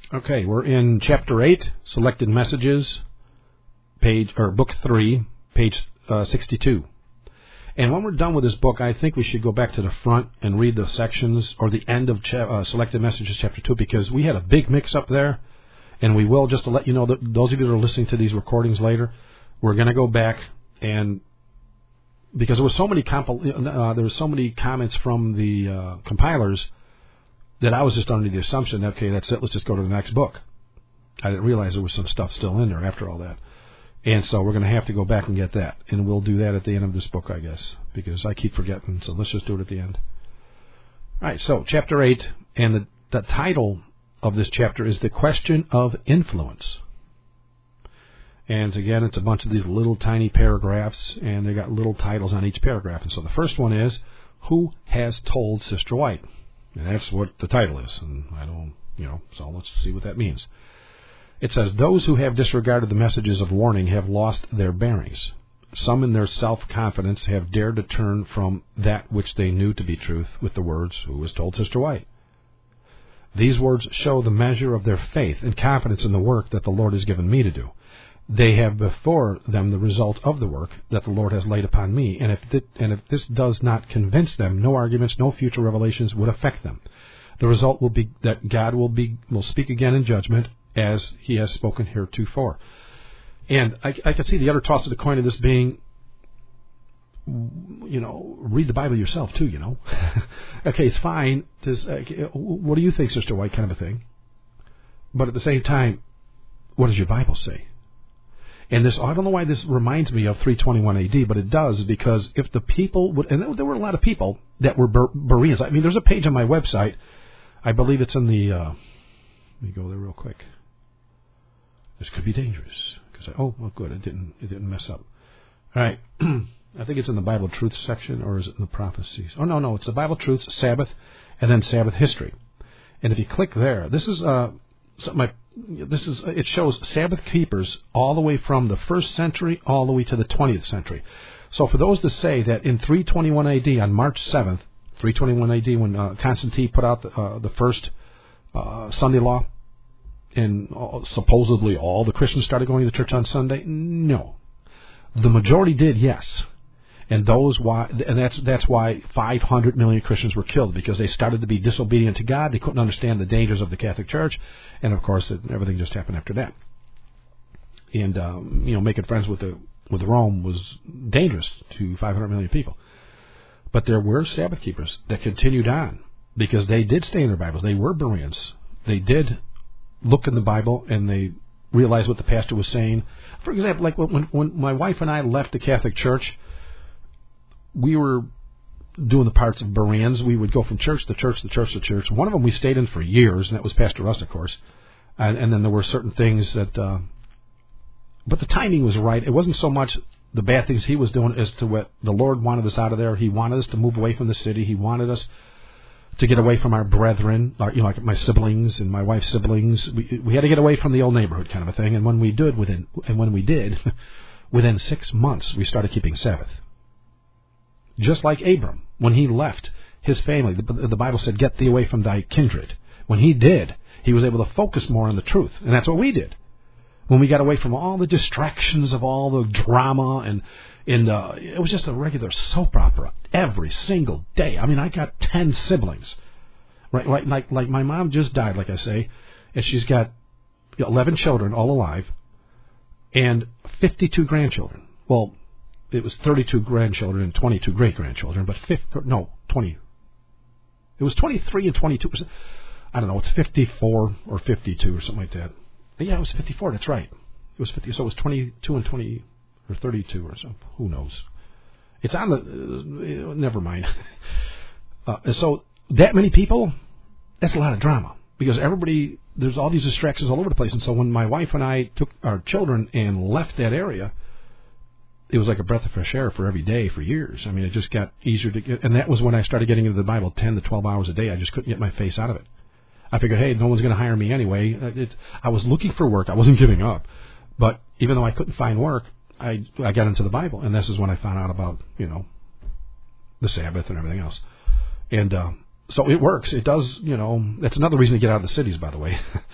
Okay, we're in Chapter 8, Selected Messages, Book 3, page 62. And when we're done with this book, I think we should go back to the front and read the sections, or the end of Selected Messages, Chapter 2, because we had a big mix-up there, and we will, just to let you know, that those of you that are listening to these recordings later, we're going to go back, and because there were so many comments from the compilers that I was just under the assumption, okay, that's it, let's just go to the next book. I didn't realize there was some stuff still in there after all that. And so we're going to have to go back and get that. And we'll do that at the end of this book, I guess, because I keep forgetting. So let's just do it at the end. All right, so Chapter 8, and the title of this chapter is The Question of Influence. And again, it's a bunch of these little tiny paragraphs, and they got little titles on each paragraph. And so the first one is, Who Has Told Sister White? And that's what the title is. And I don't, so let's see what that means. It says, Those who have disregarded the messages of warning have lost their bearings. Some in their self-confidence have dared to turn from that which they knew to be truth with the words, Who has told Sister White? These words show the measure of their faith and confidence in the work that the Lord has given me to do. They have before them the result of the work that the Lord has laid upon me, and if this does not convince them, no arguments, no future revelations would affect them. The result will be that God will speak again in judgment, as He has spoken heretofore. And I can see the other toss of the coin of this being, read the Bible yourself too. Okay, it's fine. What do you think, Sister White? Kind of a thing. But at the same time, what does your Bible say? And this, I don't know why this reminds me of 321 AD, but it does, because if the people would, and there were a lot of people that were Bereans. I mean, there's a page on my website. I believe it's in the, let me go there real quick. This could be dangerous. Good, it didn't mess up. All right. I think it's in the Bible Truth section, or is it in the Prophecies? Oh, no, it's the Bible Truth, Sabbath, and then Sabbath History. And if you click there, it shows Sabbath keepers all the way from the 1st century all the way to the 20th century. So for those to say that in 321 AD, on March 7th, 321 AD, when Constantine put out the first Sunday law, and supposedly all the Christians started going to church on Sunday, no. The majority did, yes. And that's why 500 million Christians were killed, because they started to be disobedient to God. They couldn't understand the dangers of the Catholic Church, and of course everything just happened after that. And making friends with Rome was dangerous to 500 million people. But there were Sabbath keepers that continued on, because they did stay in their Bibles. They were Bereans. They did look in the Bible, and they realized what the pastor was saying. For example, like when my wife and I left the Catholic Church, we were doing the parts of Bereans. We would go from church to church to church to church. One of them we stayed in for years, and that was Pastor Russ, of course. And then there were certain things that... but the timing was right. It wasn't so much the bad things he was doing as to what the Lord wanted us out of there. He wanted us to move away from the city. He wanted us to get away from our brethren, like my siblings and my wife's siblings. We had to get away from the old neighborhood kind of a thing. And when we did, within 6 months, we started keeping Sabbath. Just like Abram, when he left his family, the Bible said, "Get thee away from thy kindred." When he did, he was able to focus more on the truth. And that's what we did. When we got away from all the distractions of all the drama, and it was just a regular soap opera every single day. I mean, I got 10 siblings. Right? Like my mom just died, like I say, and she's got 11 children, all alive, and 52 grandchildren. Well, it was 32 grandchildren and 22 great-grandchildren, but 20. It was 23 and 22. I don't know, it's 54 or 52 or something like that. But yeah, it was 54, that's right. It was 50, so it was 22 and 20, or 32 or something. Who knows? It's on the... never mind. And so, that many people, that's a lot of drama. Because everybody, there's all these distractions all over the place. And so when my wife and I took our children and left that area, it was like a breath of fresh air for every day for years. I mean, it just got easier to get... And that was when I started getting into the Bible 10 to 12 hours a day. I just couldn't get my face out of it. I figured, hey, no one's going to hire me anyway. I was looking for work. I wasn't giving up. But even though I couldn't find work, I got into the Bible. And this is when I found out about, the Sabbath and everything else. And so it works. It does, that's another reason to get out of the cities, by the way.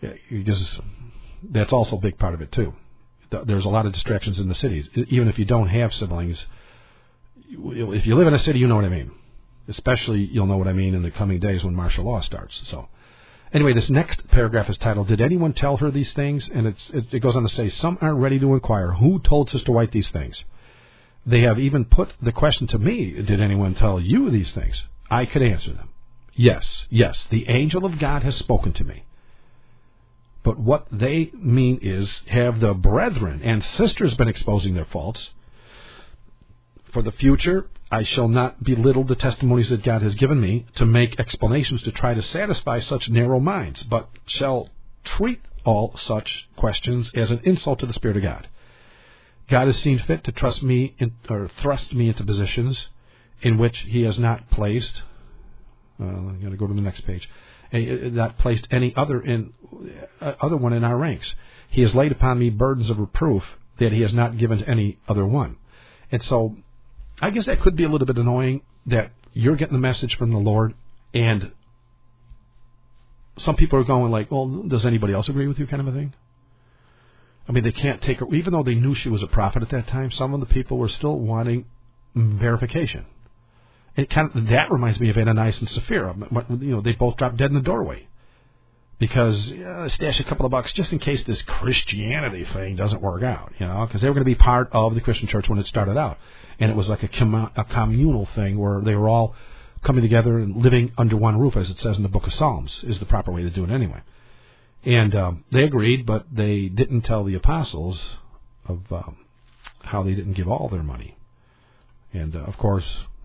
because that's also a big part of it too. There's a lot of distractions in the cities. Even if you don't have siblings, if you live in a city, you know what I mean. Especially, you'll know what I mean in the coming days when martial law starts. So, anyway, this next paragraph is titled, "Did anyone tell her these things?" And it goes on to say, "Some aren't ready to inquire. Who told Sister White these things? They have even put the question to me, did anyone tell you these things? I could answer them. Yes, the angel of God has spoken to me. But what they mean is, have the brethren and sisters been exposing their faults? For the future, I shall not belittle the testimonies that God has given me to make explanations to try to satisfy such narrow minds, but shall treat all such questions as an insult to the Spirit of God. God has seen fit to thrust me into positions in which He has not placed. I'm going to go to the next page. Not placed any other one in our ranks. He has laid upon me burdens of reproof that He has not given to any other one. And so, I guess that could be a little bit annoying that you're getting the message from the Lord, and some people are going like, well, does anybody else agree with you, kind of a thing? I mean, they can't take her, even though they knew she was a prophet at that time, some of the people were still wanting verification. That reminds me of Ananias and Sapphira. They both dropped dead in the doorway because stash a couple of bucks just in case this Christianity thing doesn't work out, because they were going to be part of the Christian church when it started out. And it was like a communal thing where they were all coming together and living under one roof, as it says in the book of Psalms, is the proper way to do it anyway. And they agreed, but they didn't tell the apostles of how they didn't give all their money. And, of course,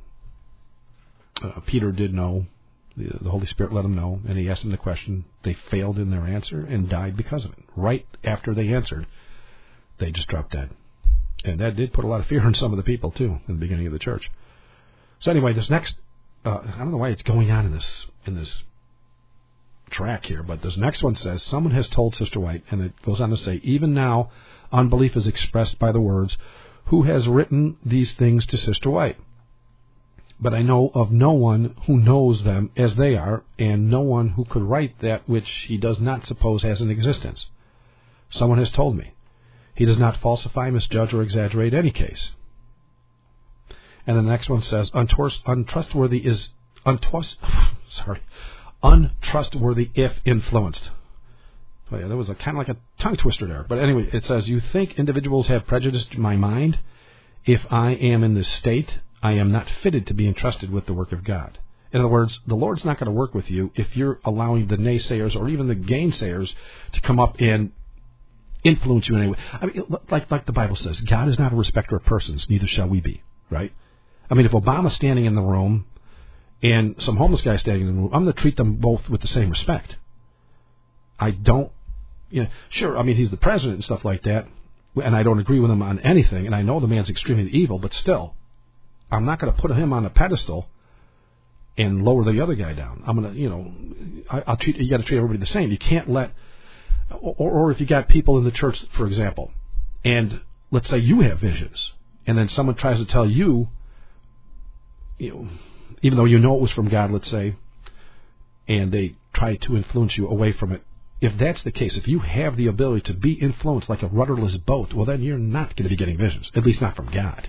Peter did know. The Holy Spirit let him know, and he asked them the question. They failed in their answer and died because of it. Right after they answered, they just dropped dead. And that did put a lot of fear in some of the people, too, in the beginning of the church. So anyway, this next, I don't know why it's going on in this track here, but this next one says, someone has told Sister White, and it goes on to say, even now, unbelief is expressed by the words, who has written these things to Sister White? But I know of no one who knows them as they are, and no one who could write that which he does not suppose has an existence. Someone has told me. He does not falsify, misjudge, or exaggerate any case. And the next one says, untrustworthy if influenced. Oh yeah, that was kind of like a tongue twister there. But anyway, it says, you think individuals have prejudiced my mind? If I am in this state, I am not fitted to be entrusted with the work of God. In other words, the Lord's not going to work with you if you're allowing the naysayers or even the gainsayers to come up and influence you in any way. I mean, like the Bible says, God is not a respecter of persons, neither shall we be, right? I mean, if Obama's standing in the room and some homeless guy standing in the room, I'm going to treat them both with the same respect. I don't, sure, I mean, he's the president and stuff like that, and I don't agree with him on anything, and I know the man's extremely evil, but still, I'm not going to put him on a pedestal and lower the other guy down. I'm going to, you got to treat everybody the same. You can't let, or if you got people in the church, for example, and let's say you have visions, and then someone tries to tell you, even though you know it was from God, let's say, and they try to influence you away from it. If that's the case, if you have the ability to be influenced like a rudderless boat, well, then you're not going to be getting visions, at least not from God.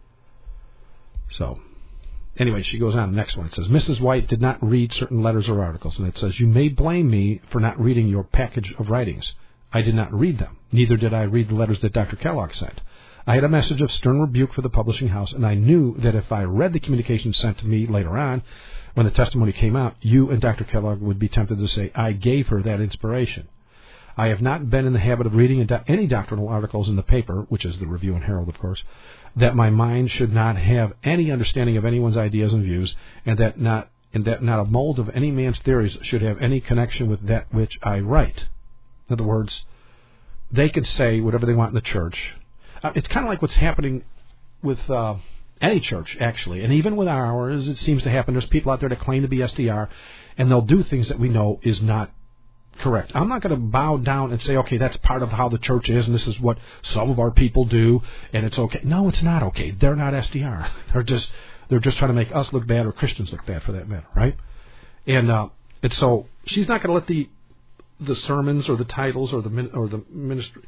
So, anyway, she goes on. The next one, it says, Mrs. White did not read certain letters or articles. And it says, you may blame me for not reading your package of writings. I did not read them. Neither did I read the letters that Dr. Kellogg sent. I had a message of stern rebuke for the publishing house, and I knew that if I read the communications sent to me later on, when the testimony came out, you and Dr. Kellogg would be tempted to say, I gave her that inspiration. I have not been in the habit of reading any doctrinal articles in the paper, which is the Review and Herald, of course, that my mind should not have any understanding of anyone's ideas and views, and that not a mold of any man's theories should have any connection with that which I write. In other words, they can say whatever they want in the church. It's kind of like what's happening with any church, actually, and even with ours, it seems to happen. There's people out there that claim to be SDR, and they'll do things that we know is not correct. I'm not going to bow down and say, okay, that's part of how the church is, and this is what some of our people do, and it's okay. No, it's not okay. They're not SDR. They're just trying to make us look bad, or Christians look bad, for that matter, right? And so she's not going to let the the sermons or the titles or the ministry.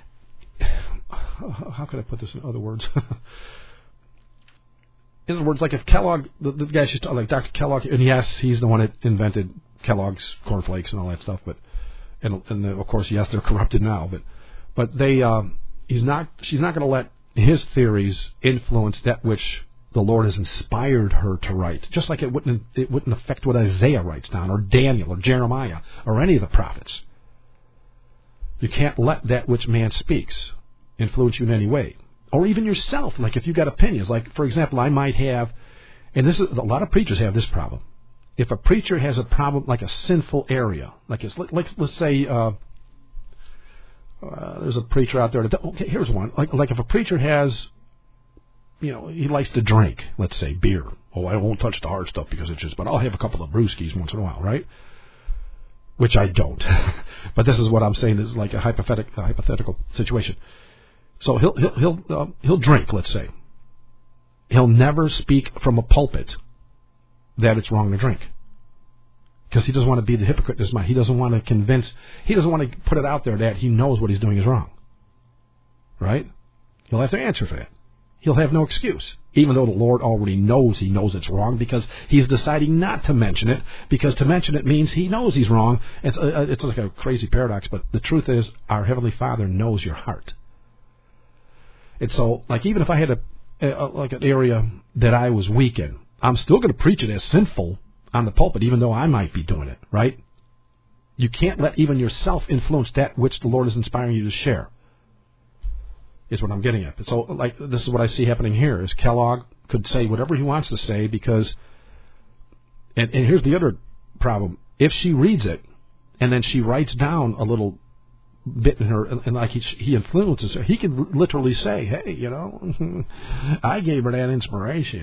How can I put this in other words? In other words, like if Kellogg, the guy she's talking, like Dr. Kellogg, and yes, he's the one that invented Kellogg's cornflakes and all that stuff, but of course, yes, they're corrupted now, but she's not going to let his theories influence that which the Lord has inspired her to write. Just like it wouldn't affect what Isaiah writes down, or Daniel, or Jeremiah, or any of the prophets. You can't let that which man speaks influence you in any way. Or even yourself, like if you've got opinions. Like, for example, I might have, and this is a lot of preachers have this problem. If a preacher has a problem, like a sinful area, like let's say there's a preacher out there. Okay, here's one. Like if a preacher has, he likes to drink, let's say beer. Oh, I won't touch the hard stuff because it's but I'll have a couple of brewskis once in a while, right? Which I don't. But this is what I'm saying. This is like a hypothetical situation. So he'll drink, let's say. He'll never speak from a pulpit that it's wrong to drink, because he doesn't want to be the hypocrite in his mind. He doesn't want to put it out there that he knows what he's doing is wrong. Right? He'll have to answer for that. He'll have no excuse, even though the Lord already knows he knows it's wrong, because he's deciding not to mention it, because to mention it means he knows he's wrong. It's like a crazy paradox, but the truth is our Heavenly Father knows your heart. And so, like, even if I had like an area that I was weak in, I'm still going to preach it as sinful on the pulpit, even though I might be doing it, right? You can't let even yourself influence that which the Lord is inspiring you to share, is what I'm getting at. So, like, this is what I see happening here, is Kellogg could say whatever he wants to say, because, and here's the other problem. If she reads it, and then she writes down a little bit in her, and like he influences her, he can literally say, hey, I gave her that inspiration,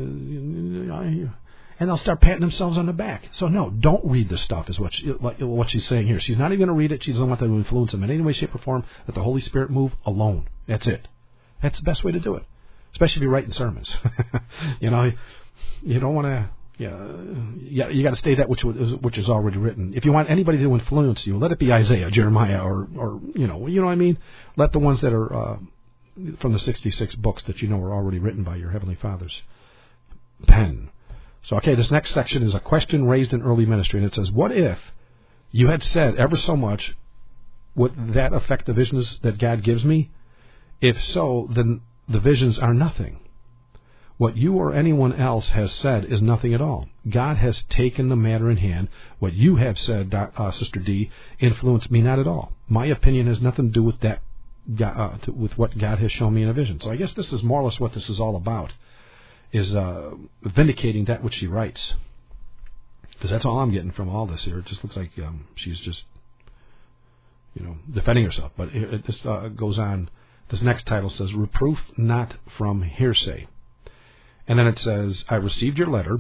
and they'll start patting themselves on the back. So no, don't read this stuff, is what she's saying here. She's not even going to read it. She doesn't want that to influence them in any way, shape, or form. Let the Holy Spirit move alone. That's it. That's the best way to do it, especially if you're writing sermons. You don't want to. You got to stay that which is already written. If you want anybody to influence you, let it be Isaiah, Jeremiah, or you know what I mean. Let the ones that are from the 66 books that are already written by your Heavenly Father's pen. So, okay, this next section is a question raised in early ministry, and it says, what if you had said ever so much, would that affect the visions that God gives me? If so, then the visions are nothing. What you or anyone else has said is nothing at all. God has taken the matter in hand. What you have said, Sister D, influenced me not at all. My opinion has nothing to do with that, with what God has shown me in a vision. So I guess this is more or less what this is all about, is vindicating that which she writes. Because that's all I'm getting from all this here. It just looks like she's just, defending herself. But this goes on. This next title says, Reproof Not from Hearsay. And then it says, I received your letter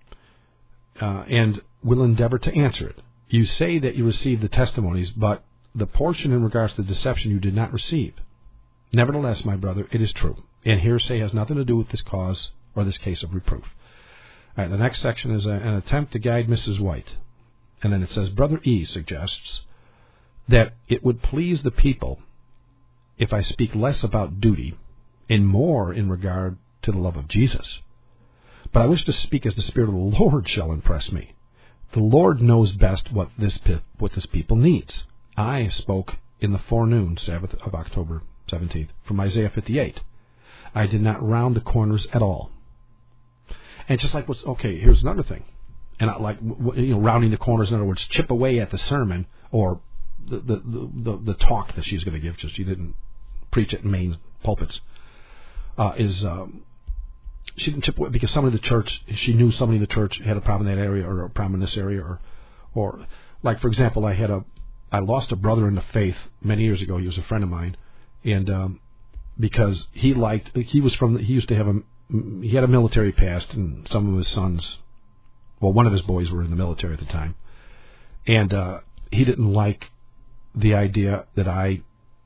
and will endeavor to answer it. You say that you received the testimonies, but the portion in regards to deception you did not receive. Nevertheless, my brother, it is true. And hearsay has nothing to do with this cause or this case of reproof. All right, the next section is an attempt to guide Mrs. White. And then it says, Brother E suggests that it would please the people if I speak less about duty and more in regard to the love of Jesus. But I wish to speak as the Spirit of the Lord shall impress me. The Lord knows best what this people needs. I spoke in the forenoon Sabbath of October 17th from Isaiah 58. I did not round the corners at all. And just like here's another thing. And I like rounding the corners, in other words, chip away at the sermon or the talk that she's going to give, just she didn't preach it in main pulpits. She didn't chip away because she knew somebody in the church had a problem in that area or a problem in this area, or like, for example, I lost a brother in the faith many years ago. He was a friend of mine, and because he had a military past, and some of his sons, one of his boys were in the military at the time, and he didn't like the idea that I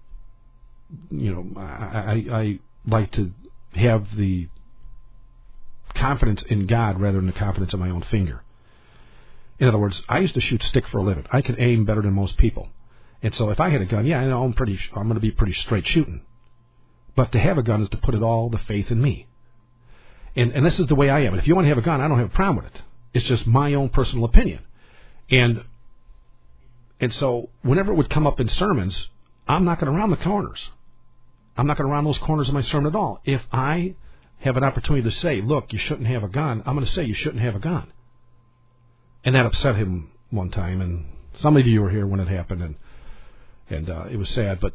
like to have the confidence in God rather than the confidence in my own finger. In other words, I used to shoot stick for a living. I could aim better than most people. And so if I had a gun, yeah, I know I'm going to be pretty straight shooting. But to have a gun is to put all the faith in me. And this is the way I am. If you want to have a gun, I don't have a problem with it. It's just my own personal opinion. And so whenever it would come up in sermons, I'm not going to round the corners. I'm not going to round those corners in my sermon at all. If I have an opportunity to say, look, you shouldn't have a gun, I'm going to say you shouldn't have a gun. And that upset him one time, and some of you were here when it happened, and it was sad. But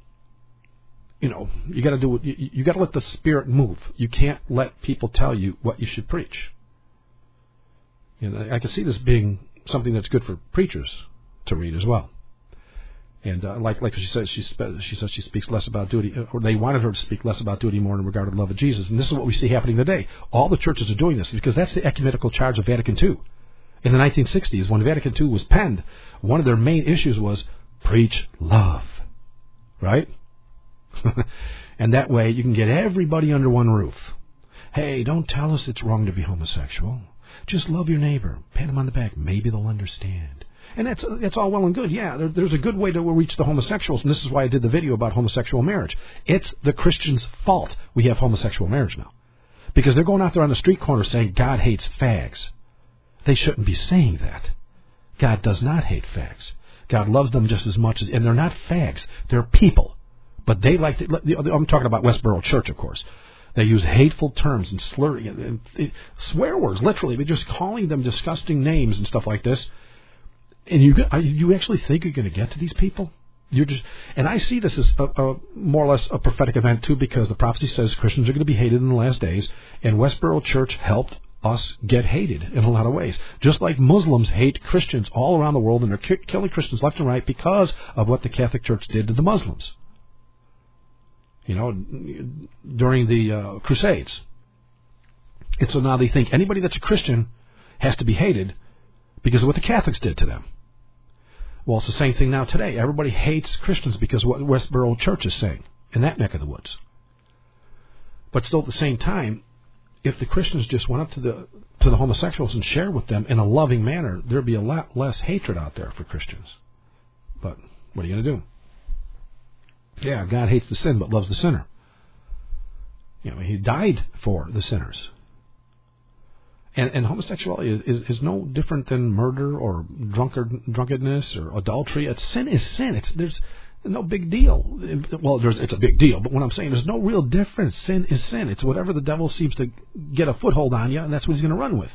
you got to do it. You got to let the Spirit move. You can't let people tell you what you should preach. I can see this being something that's good for preachers to read as well. And like she says, she says she speaks less about duty, or they wanted her to speak less about duty, more in regard to the love of Jesus. And this is what we see happening today. All the churches are doing this because that's the ecumenical charge of Vatican II. In the 1960s, when Vatican II was penned, one of their main issues was preach love, right? And that way you can get everybody under one roof. Hey, don't tell us it's wrong to be homosexual. Just love your neighbor. Pat them on the back. Maybe they'll understand. And that's all well and good. Yeah, there's a good way to reach the homosexuals, and this is why I did the video about homosexual marriage. It's the Christians' fault we have homosexual marriage now. Because they're going out there on the street corner saying God hates fags. They shouldn't be saying that. God does not hate fags. God loves them just as much, and they're not fags. They're people. But they like to, I'm talking about Westboro Church, of course. They use hateful terms and slurring and swear words, literally. They're just calling them disgusting names and stuff like this. And you actually think you're going to get to these people? And I see this as more or less a prophetic event, too, because the prophecy says Christians are going to be hated in the last days, and Westboro Church helped us get hated in a lot of ways. Just like Muslims hate Christians all around the world, and they're killing Christians left and right because of what the Catholic Church did to the Muslims. During the Crusades. And so now they think anybody that's a Christian has to be hated because of what the Catholics did to them. Well, it's the same thing now today. Everybody hates Christians because of what Westboro Church is saying in that neck of the woods. But still at the same time, if the Christians just went up to the homosexuals and shared with them in a loving manner, there'd be a lot less hatred out there for Christians. But what are you going to do? Yeah, God hates the sin but loves the sinner. He died for the sinners. And homosexuality is no different than murder or drunkenness or adultery. Sin is sin. There's no big deal. Well, it's a big deal, but what I'm saying, there's no real difference. Sin is sin. It's whatever the devil seems to get a foothold on you, and that's what he's going to run with.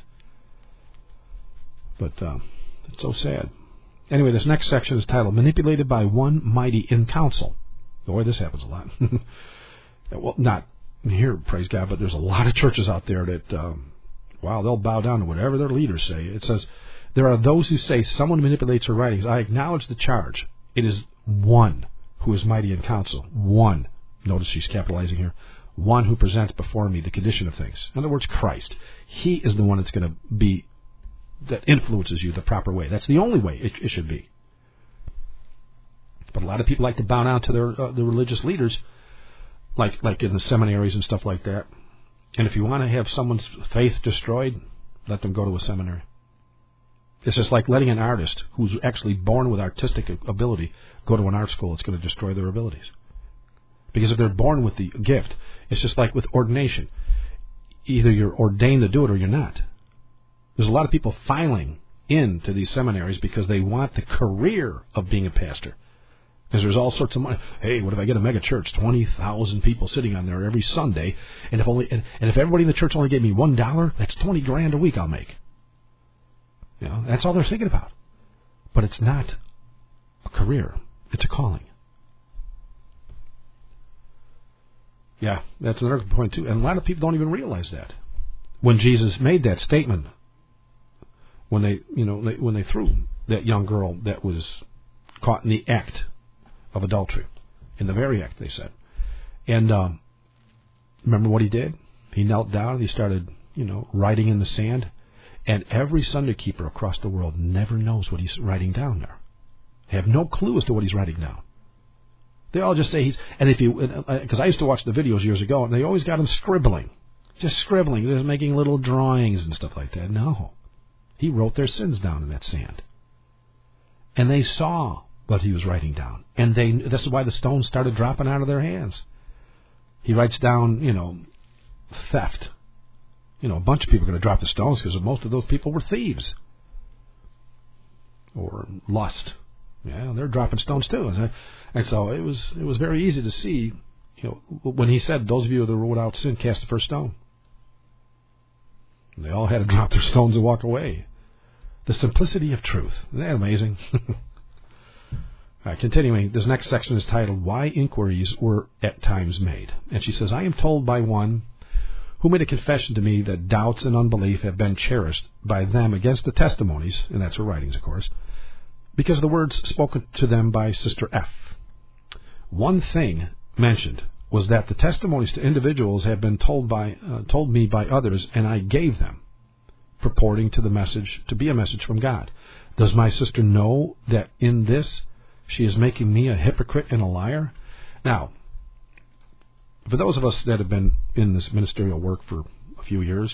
But it's so sad. Anyway, this next section is titled, Manipulated by One Mighty in Council. Boy, this happens a lot. Well, not here, praise God, but there's a lot of churches out there that, they'll bow down to whatever their leaders say. It says, there are those who say someone manipulates her writings. I acknowledge the charge. It is one who is mighty in counsel. One. Notice she's capitalizing here. One who presents before me the condition of things. In other words, Christ. He is the one that's going to be, that influences you the proper way. That's the only way it should be. But a lot of people like to bow down to the religious leaders, like in the seminaries and stuff like that. And if you want to have someone's faith destroyed, let them go to a seminary. It's just like letting an artist who's actually born with artistic ability go to an art school. It's going to destroy their abilities. Because if they're born with the gift, it's just like with ordination. Either you're ordained to do it or you're not. There's a lot of people filing into these seminaries because they want the career of being a pastor. Because there's all sorts of money. Hey, what if I get a mega church? 20,000 people sitting on there every Sunday, and if everybody in the church only gave me $1, that's $20,000 a week I'll make. That's all they're thinking about. But it's not a career; it's a calling. Yeah, that's another point too. And a lot of people don't even realize that. When Jesus made that statement, when they threw that young girl that was caught in the act of adultery, in the very act, they said. And remember what he did? He knelt down and he started, writing in the sand. And every Sunday keeper across the world never knows what he's writing down there. They have no clue as to what he's writing down. They all just say because I used to watch the videos years ago, and they always got him scribbling. Just scribbling, just making little drawings and stuff like that. No. He wrote their sins down in that sand. And they saw what he was writing down. And this is why the stones started dropping out of their hands. He writes down, theft. A bunch of people are going to drop the stones because most of those people were thieves. Or lust. Yeah, they're dropping stones too. And so it was very easy to see, when he said, those of you that are without sin, cast the first stone. And they all had to drop their stones and walk away. The simplicity of truth. Isn't that amazing? All right, continuing, this next section is titled, Why Inquiries Were at Times Made. And she says, I am told by one who made a confession to me that doubts and unbelief have been cherished by them against the testimonies, and that's her writings, of course, because of the words spoken to them by Sister F. One thing mentioned was that the testimonies to individuals had been told me by others, and I gave them, purporting to be a message from God. Does my sister know that in this she is making me a hypocrite and a liar? Now, for those of us that have been in this ministerial work for a few years,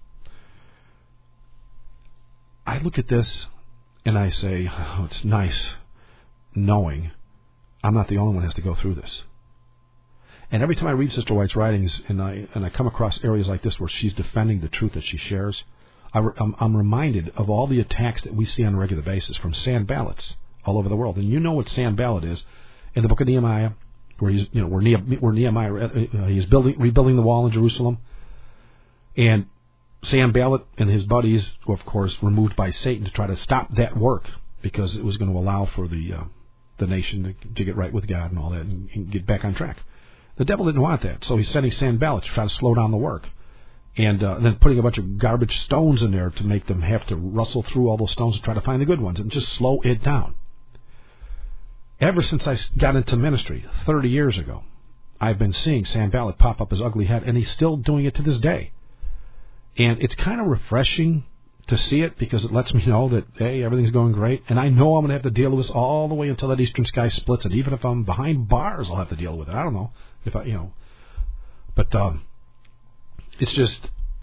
I look at this and I say, oh, it's nice knowing I'm not the only one who has to go through this. And every time I read Sister White's writings and I come across areas like this where she's defending the truth that she shares, I'm reminded of all the attacks that we see on a regular basis from Sanballats all over the world. And you know what Sanballat is in the book of Nehemiah, where he's, where Nehemiah he's rebuilding the wall in Jerusalem, and Sanballat and his buddies were, of course, removed by Satan to try to stop that work because it was going to allow for the nation to get right with God and all that and get back on track. The devil didn't want that, so he's sending Sanballat to try to slow down the work. And then putting a bunch of garbage stones in there to make them have to rustle through all those stones and try to find the good ones and just slow it down. Ever since I got into ministry 30 years ago, I've been seeing Sanballat pop up his ugly head, and he's still doing it to this day. And it's kind of refreshing to see it because it lets me know that, hey, everything's going great. And I know I'm going to have to deal with this all the way until that eastern sky splits. And even if I'm behind bars, I'll have to deal with it. I don't know if I, But it's just,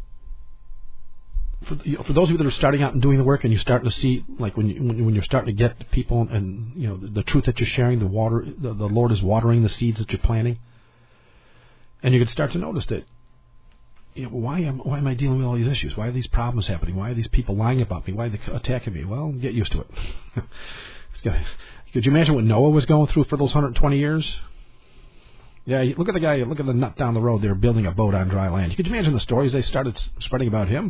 for those of you that are starting out and doing the work, and you're starting to see, like when you're starting to get people and the truth that you're sharing, the Lord is watering the seeds that you're planting, and you can start to notice that, why am I dealing with all these issues? Why are these problems happening? Why are these people lying about me? Why are they attacking me? Well, get used to it. Could you imagine what Noah was going through for those 120 years? Yeah, look at the guy. Look at the nut down the road. They were building a boat on dry land. Could you imagine the stories they started spreading about him?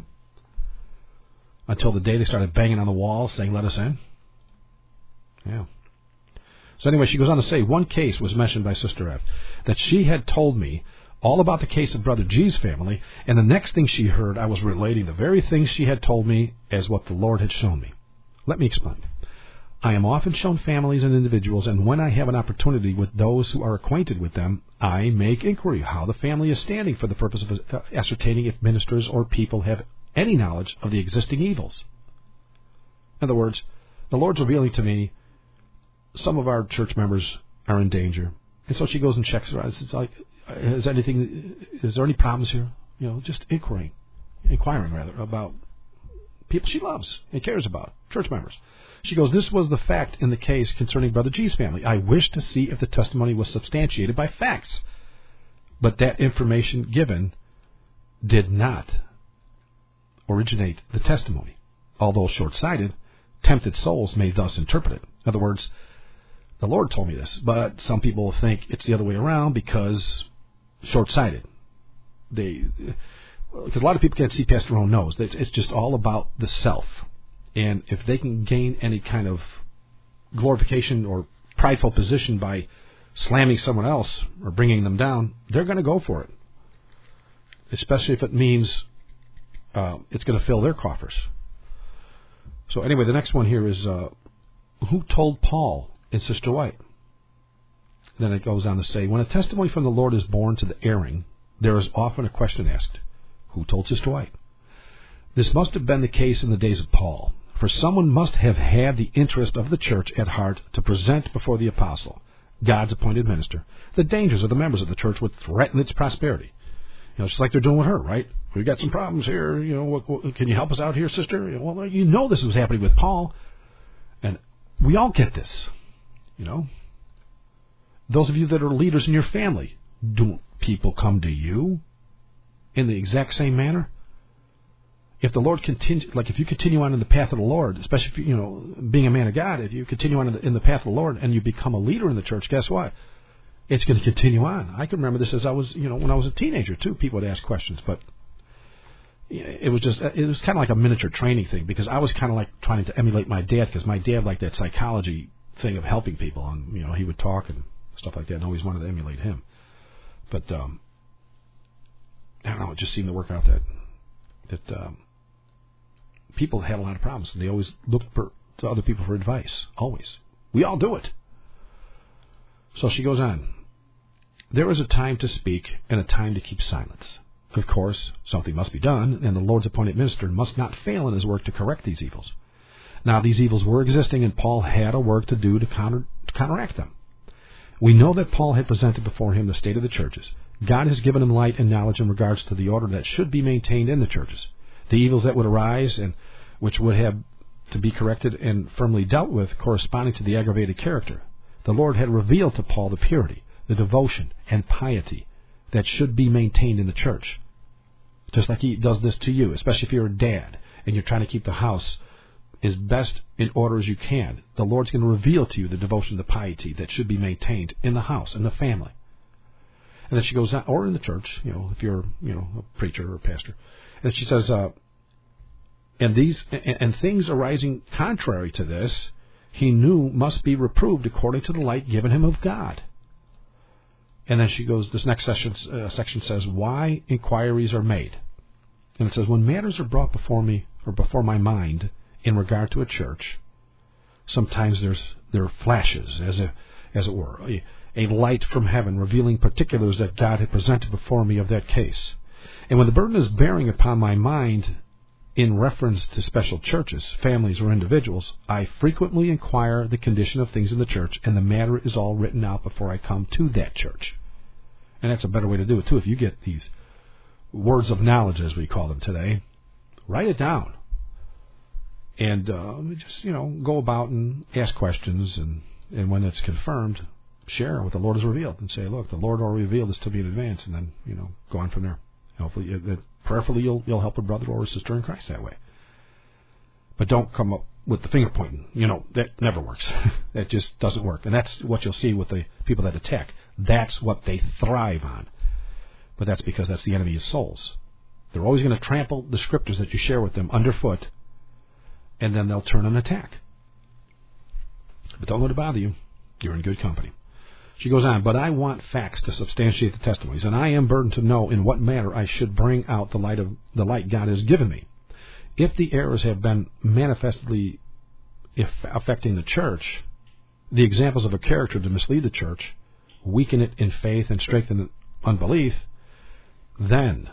Until the day they started banging on the walls saying, let us in. Yeah. So anyway, she goes on to say, one case was mentioned by Sister F, that she had told me all about the case of Brother G's family, and the next thing she heard, I was relating the very things she had told me as what the Lord had shown me. Let me explain. I am often shown families and individuals, and when I have an opportunity with those who are acquainted with them, I make inquiry how the family is standing for the purpose of ascertaining if ministers or people have any knowledge of the existing evils. In other words, the Lord's revealing to me some of our church members are in danger. And so she goes and checks her out. It's like, is there any problems here? Just inquiring about people she loves and cares about, church members. She goes, this was the fact in the case concerning Brother G's family. I wished to see if the testimony was substantiated by facts. But that information given did not originate the testimony. Although short-sighted, tempted souls may thus interpret it. In other words, the Lord told me this, but some people think it's the other way around because short-sighted. Because a lot of people can't see past their own nose. It's just all about the self. And if they can gain any kind of glorification or prideful position by slamming someone else or bringing them down, they're going to go for it. Especially if it means it's going to fill their coffers. So anyway, the next one here is who told Paul and Sister White? Then it goes on to say, when a testimony from the Lord is born to the erring, there is often a question asked, who told Sister White? This must have been the case in the days of Paul, for someone must have had the interest of the church at heart to present before the apostle, God's appointed minister, the dangers of the members of the church would threaten its prosperity. Just like they're doing with her, right? We've got some problems here. What, can you help us out here, sister? Well, this was happening with Paul. And we all get this, Those of you that are leaders in your family, don't people come to you in the exact same manner? If the Lord if you continue on in the path of the Lord, especially if you, being a man of God, if you continue on in the path of the Lord and you become a leader in the church, guess what? It's going to continue on. I can remember this as I was, when I was a teenager too. People would ask questions, but it was kind of like a miniature training thing, because I was kind of like trying to emulate my dad, because my dad liked that psychology thing of helping people, and he would talk and stuff like that, and I always wanted to emulate him. But I don't know, it just seemed to work out that people had a lot of problems, and they always looked to other people for advice. Always, we all do it. So she goes on. There is a time to speak and a time to keep silence. Of course, something must be done, and the Lord's appointed minister must not fail in his work to correct these evils. Now, these evils were existing, and Paul had a work to do to counteract them. We know that Paul had presented before him the state of the churches. God has given him light and knowledge in regards to the order that should be maintained in the churches. The evils that would arise and which would have to be corrected and firmly dealt with corresponding to the aggravated character. The Lord had revealed to Paul the purity, the devotion, and piety that should be maintained in the church. Just like he does this to you, especially if you're a dad and you're trying to keep the house as best in order as you can. The Lord's going to reveal to you the devotion, the piety that should be maintained in the house, in the family. And then she goes on, or in the church, if you're, a preacher or a pastor. And she says, and things arising contrary to this, he knew must be reproved according to the light given him of God. And then she goes, this next section says, why inquiries are made. And it says, when matters are brought before me, or before my mind, in regard to a church, sometimes there are flashes, as it were, a light from heaven revealing particulars that God had presented before me of that case. And when the burden is bearing upon my mind in reference to special churches, families, or individuals, I frequently inquire the condition of things in the church, and the matter is all written out before I come to that church. And that's a better way to do it, too. If you get these words of knowledge, as we call them today, write it down. And just, go about and ask questions, and when it's confirmed, share what the Lord has revealed, and say, look, the Lord already revealed this to me in advance, and then, go on from there. Hopefully, prayerfully, you'll help a brother or a sister in Christ that way. But don't come up with the finger pointing. That never works. That just doesn't work. And that's what you'll see with the people that attack. That's what they thrive on. But that's because that's the enemy's souls. They're always going to trample the scriptures that you share with them underfoot, and then they'll turn and attack. But don't let it bother you. You're in good company. She goes on, but I want facts to substantiate the testimonies, and I am burdened to know in what manner I should bring out the light God has given me. If the errors have been manifestly affecting the church, the examples of a character to mislead the church, weaken it in faith and strengthen unbelief, then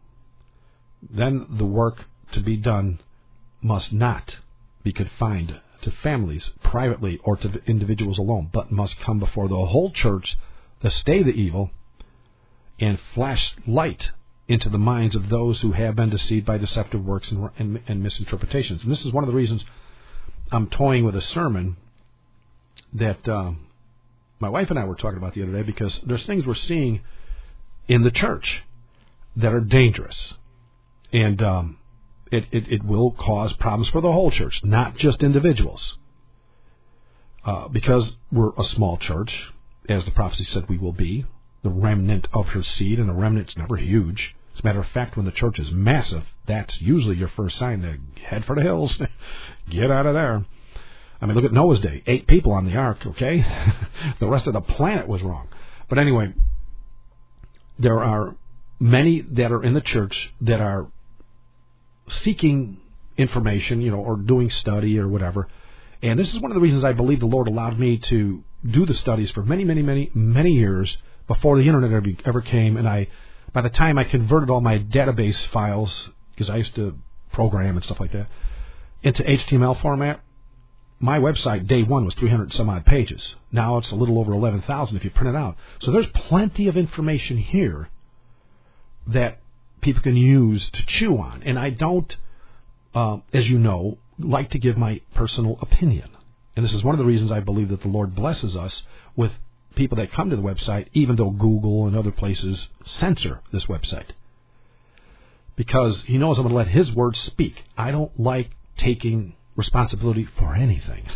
the work to be done must not be confined to families privately or to individuals alone, but must come before the whole church to stay the evil and flash light into the minds of those who have been deceived by deceptive works and misinterpretations. And this is one of the reasons I'm toying with a sermon that my wife and I were talking about the other day, because there's things we're seeing in the church that are dangerous. And it will cause problems for the whole church, not just individuals. Because we're a small church, as the prophecy said we will be, the remnant of her seed, and the remnant's never huge. As a matter of fact, when the church is massive, that's usually your first sign to head for the hills. Get out of there. I mean, look at Noah's day. 8 people on the ark, okay? The rest of the planet was wrong. But anyway, there are many that are in the church that are seeking information, or doing study or whatever. And this is one of the reasons I believe the Lord allowed me to do the studies for many, many, many, many years before the internet ever came. And by the time I converted all my database files, because I used to program and stuff like that, into HTML format, my website, day one, was 300 some odd pages. Now it's a little over 11,000 if you print it out. So there's plenty of information here that people can use to chew on. And I don't, as you know, like to give my personal opinion. And this is one of the reasons I believe that the Lord blesses us with people that come to the website, even though Google and other places censor this website. Because He knows I'm going to let His word speak. I don't like taking responsibility for anything.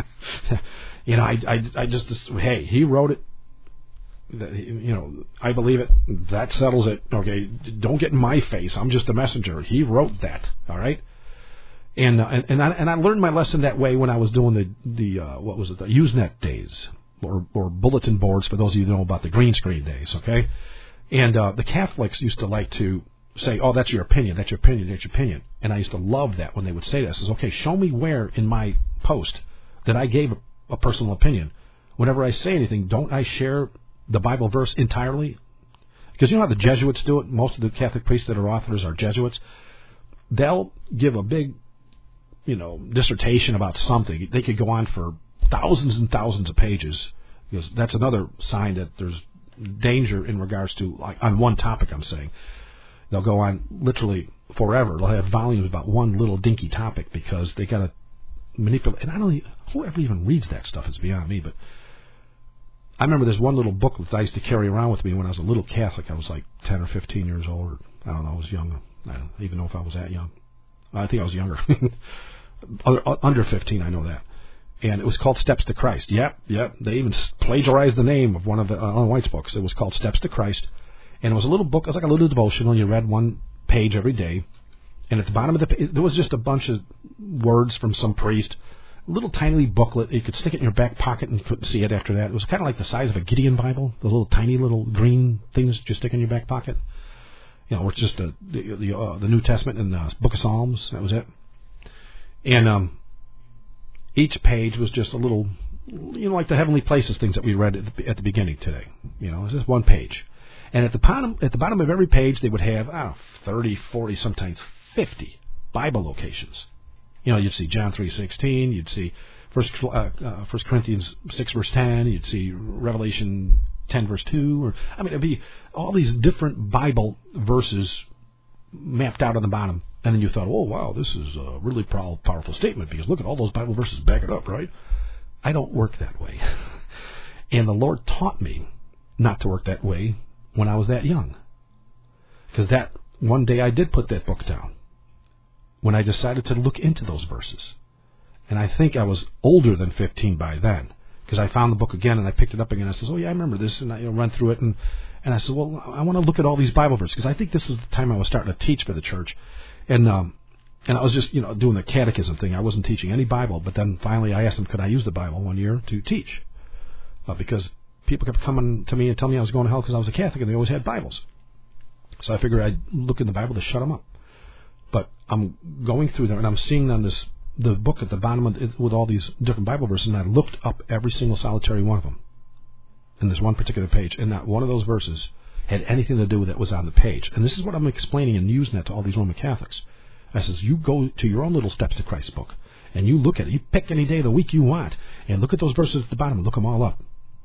I just, hey, He wrote it. I believe it. That settles it. Okay, don't get in my face. I'm just a messenger. He wrote that. All right. And I learned my lesson that way when I was doing the Usenet days or bulletin boards for those of you who know about the green screen days. Okay, and the Catholics used to like to say, "Oh, that's your opinion. That's your opinion. That's your opinion." And I used to love that when they would say that. I says, "Okay, show me where in my post that I gave a personal opinion. Whenever I say anything, don't I share the Bible verse entirely?" Because you know how the Jesuits do it. Most of the Catholic priests that are authors are Jesuits. They'll give a big dissertation about something. They could go on for thousands and thousands of pages, because that's another sign that there's danger in regards to, like, on one topic I'm saying. They'll go on literally forever. They'll have volumes about one little dinky topic because they got to manipulate. And I don't know, whoever even reads that stuff is beyond me, but I remember there's one little booklet that I used to carry around with me when I was a little Catholic. I was like 10 or 15 years old. Or, I don't know, I was young. I don't even know if I was that young. I think I was younger. Under 15, I know that. And it was called Steps to Christ. Yep. They even plagiarized the name of one of the Ellen White's books. It was called Steps to Christ. And it was a little book. It was like a little devotional. You read one page every day. And at the bottom of the page, there was just a bunch of words from some priest. A little tiny booklet. You could stick it in your back pocket and you couldn't see it after that. It was kind of like the size of a Gideon Bible. Those little tiny little green things you stick in your back pocket. Or it's just the New Testament and the Book of Psalms. That was it. And each page was just a little, like the Heavenly Places things that we read at the beginning today. It was just one page. And at the bottom of every page, they would have 30, 40, sometimes 50 Bible locations. You'd see John 3:16. You'd see 1 Corinthians 6 verse 10. You'd see Revelation 10 verse 2. It'd be all these different Bible verses mapped out on the bottom. And then you thought, oh, wow, this is a really powerful statement, because look at all those Bible verses back it up, right? I don't work that way. And the Lord taught me not to work that way when I was that young. Because that one day I did put that book down when I decided to look into those verses. And I think I was older than 15 by then, because I found the book again and I picked it up again. I said, oh, yeah, I remember this. And I run through it. And I said, well, I want to look at all these Bible verses, because I think this is the time I was starting to teach for the church. And I was just, doing the catechism thing. I wasn't teaching any Bible. But then finally I asked them, could I use the Bible one year to teach? Because people kept coming to me and telling me I was going to hell because I was a Catholic and they always had Bibles. So I figured I'd look in the Bible to shut them up. But I'm going through there and I'm seeing on the book at the bottom of it with all these different Bible verses, and I looked up every single solitary one of them in this one particular page, and not one of those verses had anything to do with what was on the page. And this is what I'm explaining in Usenet to all these Roman Catholics. I says, you go to your own little Steps to Christ book, and you look at it. You pick any day of the week you want, and look at those verses at the bottom and look them all up.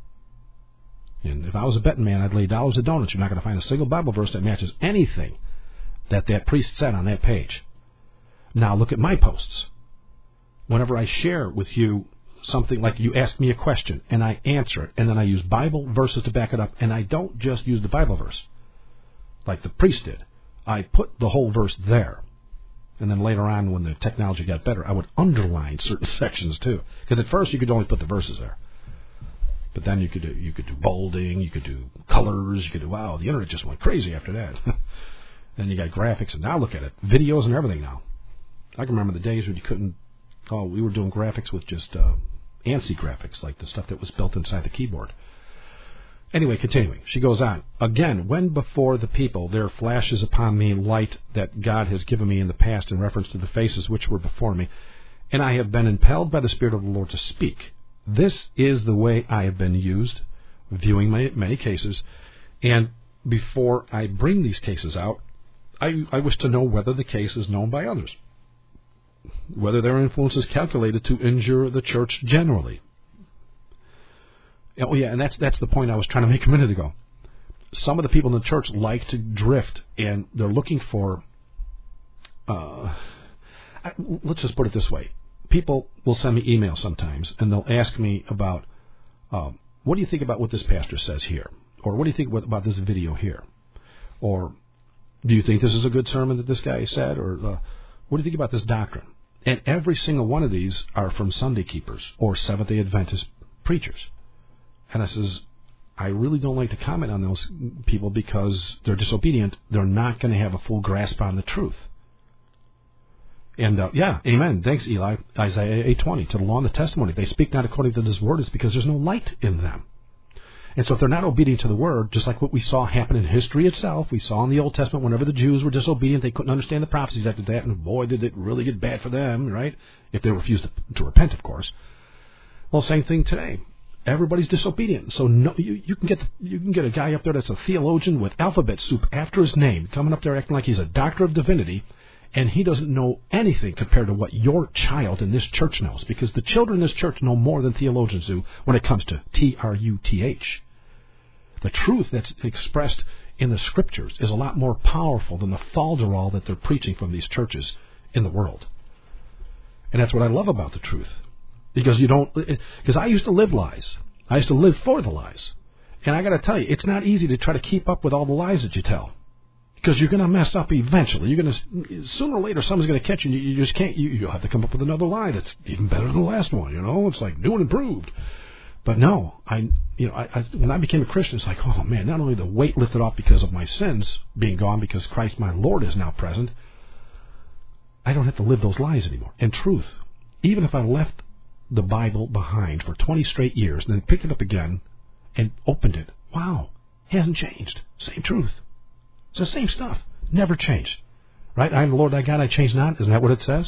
And if I was a betting man, I'd lay dollars to donuts. You're not going to find a single Bible verse that matches anything that priest said on that page. Now look at my posts. Whenever I share with you something, like you ask me a question and I answer it, and then I use Bible verses to back it up, and I don't just use the Bible verse like the priest did. I put the whole verse there, and then later on when the technology got better, I would underline certain sections too, because at first you could only put the verses there, but then you could do bolding, you could do colors, you could do, wow, the internet just went crazy after that. Then you got graphics, and now look at it, videos and everything now. I can remember the days when you couldn't. Oh, we were doing graphics with just ANSI graphics, like the stuff that was built inside the keyboard. Anyway, continuing. She goes on. Again, when before the people there flashes upon me light that God has given me in the past in reference to the faces which were before me, and I have been impelled by the Spirit of the Lord to speak. This is the way I have been used, viewing many cases, and before I bring these cases out, I wish to know whether the case is known by others, whether their influence is calculated to injure the church generally. Oh, yeah, and that's the point I was trying to make a minute ago. some of the people in the church like to drift, and they're looking for, let's just put it this way. People will send me emails sometimes, and they'll ask me about, what do you think about what this pastor says here? Or what do you think about this video here? Or do you think this is a good sermon that this guy said? Or what do you think about this doctrine? And every single one of these are from Sunday keepers or Seventh-day Adventist preachers. And I says, I really don't like to comment on those people because they're disobedient. They're not going to have a full grasp on the truth. And, amen. Thanks, Eli. Isaiah 8:20, to the law and the testimony. If they speak not according to this word, it's because there's no light in them. And so if they're not obedient to the word, just like what we saw happen in history itself, we saw in the Old Testament whenever the Jews were disobedient, they couldn't understand the prophecies after that, and boy, did it really get bad for them, right? If they refused to repent, of course. Well, same thing today. Everybody's disobedient. So no, you can get a guy up there that's a theologian with alphabet soup after his name, coming up there acting like he's a doctor of divinity, and he doesn't know anything compared to what your child in this church knows, because the children in this church know more than theologians do when it comes to truth. The truth that's expressed in the Scriptures is a lot more powerful than the falderall that they're preaching from these churches in the world. And that's what I love about the truth. Because I used to live lies. I used to live for the lies. And I got to tell you, it's not easy to try to keep up with all the lies that you tell. Because you're going to mess up eventually. You're going to, sooner or later, someone's going to catch you. You just can't. You'll have to come up with another lie that's even better than the last one. It's like new and improved. But no, when I became a Christian, it's like, oh man, not only the weight lifted off because of my sins being gone, because Christ my Lord is now present, I don't have to live those lies anymore. And truth, even if I left the Bible behind for 20 straight years and then picked it up again and opened it, wow, hasn't changed. Same truth. It's the same stuff. Never changed. Right? I am the Lord thy God, I change not. Isn't that what it says?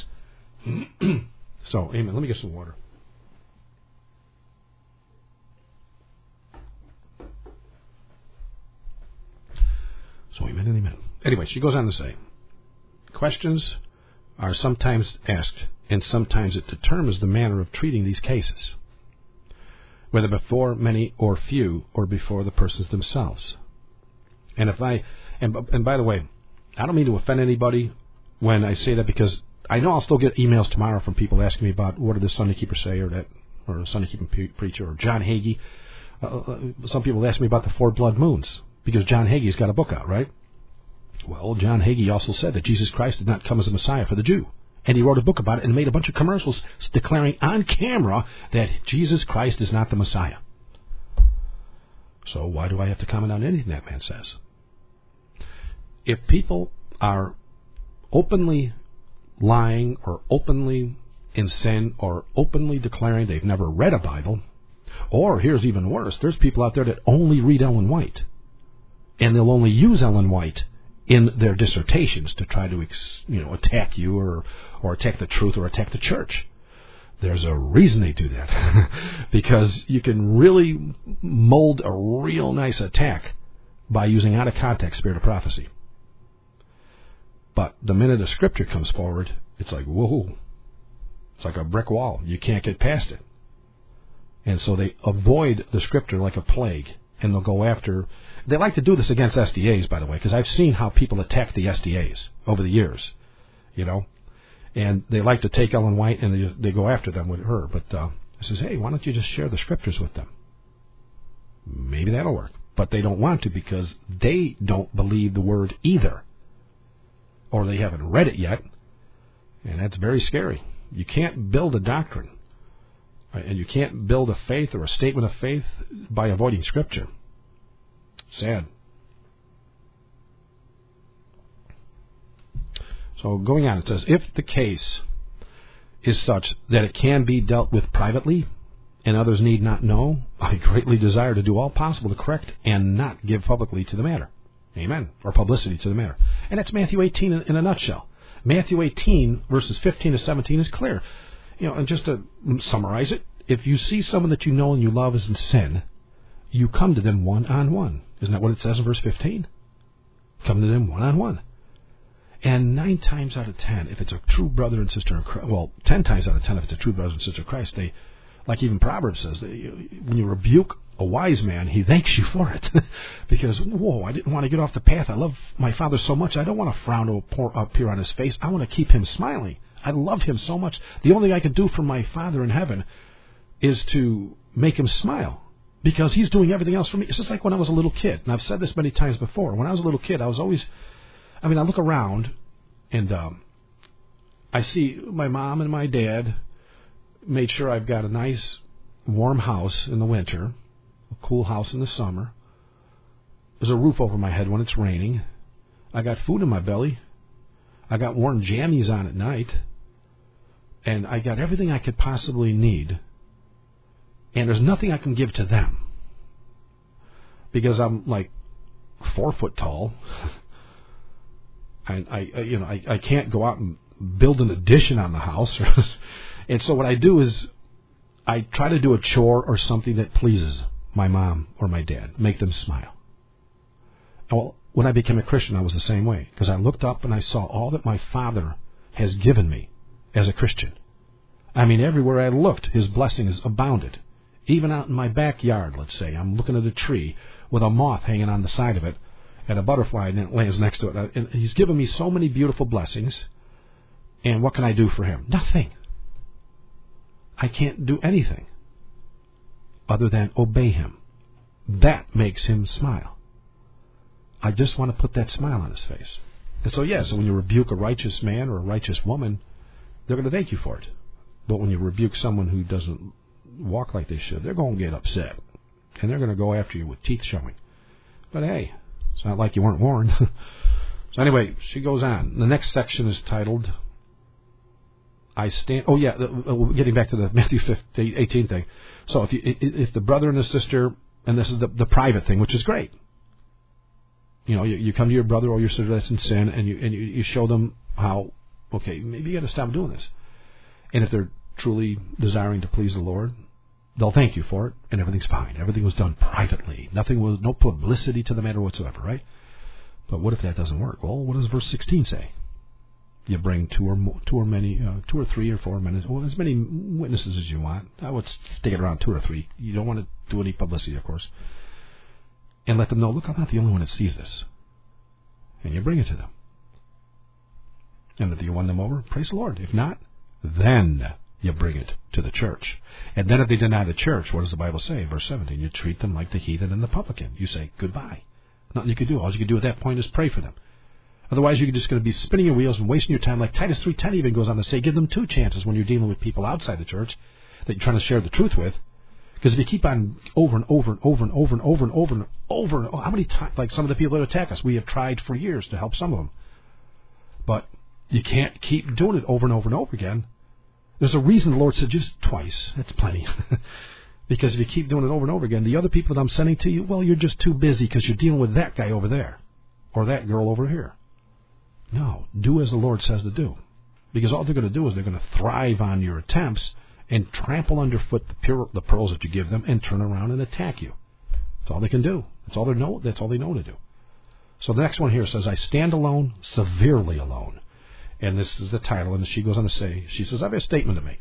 So, amen. Let me get some water. So, amen and amen. Anyway, she goes on to say, questions are sometimes asked, and sometimes it determines the manner of treating these cases, whether before many or few, or before the persons themselves. And and by the way, I don't mean to offend anybody when I say that, because I know I'll still get emails tomorrow from people asking me about what did this Sunday Keeper say, or a Sunday Keeping preacher, or John Hagee. Some people ask me about the 4 blood moons, because John Hagee's got a book out, right? Well, John Hagee also said that Jesus Christ did not come as a Messiah for the Jew. And he wrote a book about it and made a bunch of commercials declaring on camera that Jesus Christ is not the Messiah. So why do I have to comment on anything that man says? If people are openly lying or openly in sin or openly declaring they've never read a Bible, or here's even worse, there's people out there that only read Ellen White, and they'll only use Ellen White in their dissertations to try to attack you or attack the truth or attack the church. There's a reason they do that. Because you can really mold a real nice attack by using out of context spirit of prophecy. But the minute a scripture comes forward, it's like, whoa. It's like a brick wall. You can't get past it. And so they avoid the scripture like a plague. And they'll go after... They like to do this against SDAs, by the way, because I've seen how people attack the SDAs over the years, And they like to take Ellen White and they go after them with her. But I says, hey, why don't you just share the scriptures with them? Maybe that'll work. But they don't want to, because they don't believe the word either. Or they haven't read it yet. And that's very scary. You can't build a doctrine. Right? And you can't build a faith or a statement of faith by avoiding scripture. Sad. So going on, it says, if the case is such that it can be dealt with privately and others need not know, I greatly desire to do all possible to correct and not give publicly to the matter. Amen. Or publicity to the matter. And that's Matthew 18 in a nutshell. Matthew 18, verses 15 to 17 is clear. And just to summarize it, if you see someone that you know and you love is in sin, you come to them one-on-one. Isn't that what it says in verse 15? Come to them one-on-one. And 9 times out of 10, if it's a true brother and sister in Christ, 10 times out of 10, if it's a true brother and sister in Christ, they, like even Proverbs says, when you rebuke a wise man, he thanks you for it. Because, whoa, I didn't want to get off the path. I love my father so much. I don't want a frown to appear on his face. I want to keep him smiling. I love him so much. The only thing I can do for my Father in heaven is to make him smile, because he's doing everything else for me. It's just like when I was a little kid, and I've said this many times before. When I was a little kid, I was always, I look around, and I see my mom and my dad made sure I've got a nice, warm house in the winter, a cool house in the summer. There's a roof over my head when it's raining. I got food in my belly. I got warm jammies on at night. And I got everything I could possibly need. And there's nothing I can give to them, because I'm like 4 foot tall. And I can't go out and build an addition on the house. And so what I do is I try to do a chore or something that pleases my mom or my dad, make them smile. Well, when I became a Christian, I was the same way, because I looked up and I saw all that my Father has given me as a Christian. Everywhere I looked, his blessings abounded. Even out in my backyard, let's say, I'm looking at a tree with a moth hanging on the side of it and a butterfly lands next to it. And he's given me so many beautiful blessings. And what can I do for him? Nothing. I can't do anything other than obey him. That makes him smile. I just want to put that smile on his face. And so when you rebuke a righteous man or a righteous woman, they're going to thank you for it. But when you rebuke someone who doesn't walk like they should, they're going to get upset. And they're going to go after you with teeth showing. But hey, it's not like you weren't warned. So anyway, she goes on. The next section is titled, I stand... Oh, yeah, getting back to the Matthew 18 thing. So if the brother and the sister, and this is the private thing, which is great. You come to your brother or your sister that's in sin, and you show them how, okay, maybe you got to stop doing this. And if they're truly desiring to please the Lord, they'll thank you for it, and everything's fine. Everything was done privately. No publicity to the matter whatsoever, right? But what if that doesn't work? Well, what does verse 16 say? You bring two or three or four men, well, as many witnesses as you want. I would stick it around 2 or 3. You don't want to do any publicity, of course. And let them know, look, I'm not the only one that sees this. And you bring it to them. And if you won them over, praise the Lord. If not, then you bring it to the church. And then if they deny the church, what does the Bible say? Verse 17, you treat them like the heathen and the publican. You say goodbye. Nothing you can do. All you can do at that point is pray for them. Otherwise, you're just going to be spinning your wheels and wasting your time. Like Titus 3:10 even goes on to say, give them 2 chances when you're dealing with people outside the church that you're trying to share the truth with. Because if you keep on over and over and over and over and over and over and over, how many times, like some of the people that attack us, we have tried for years to help some of them. But you can't keep doing it over and over and over again. There's a reason the Lord said just twice. That's plenty. Because if you keep doing it over and over again, the other people that I'm sending to you, well, you're just too busy because you're dealing with that guy over there or that girl over here. No, do as the Lord says to do. Because all they're going to do is they're going to thrive on your attempts and trample underfoot the pearls that you give them and turn around and attack you. That's all they can do. That's all they know to do. So the next one here says, I stand alone, severely alone. And this is the title, and she goes on to say, she says, I have a statement to make.